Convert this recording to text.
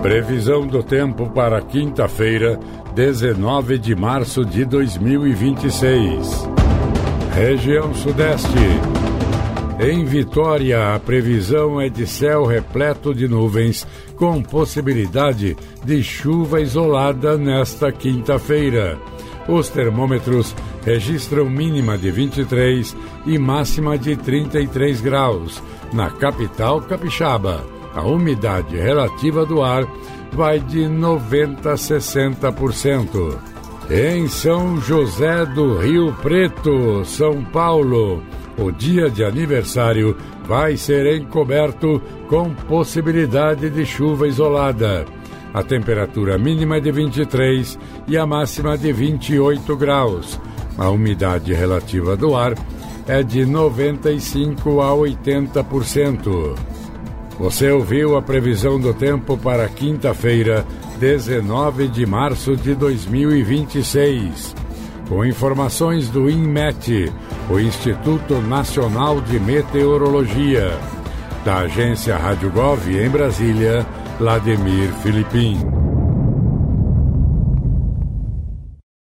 Previsão do tempo para quinta-feira, 19 de março de 2026. Região Sudeste. Em Vitória, a previsão é de céu repleto de nuvens, com possibilidade de chuva isolada nesta quinta-feira. Os termômetros registram mínima de 23 e máxima de 33 graus. Na capital capixaba, a umidade relativa do ar vai de 90% a 60%. Em São José do Rio Preto, São Paulo, o dia de aniversário vai ser encoberto com possibilidade de chuva isolada. A temperatura mínima é de 23 e a máxima de 28 graus. A umidade relativa do ar é de 95% a 80%. Você ouviu a previsão do tempo para quinta-feira, 19 de março de 2026. Com informações do INMET, o Instituto Nacional de Meteorologia. Da agência Rádio Gov em Brasília, Vladimir Filipim.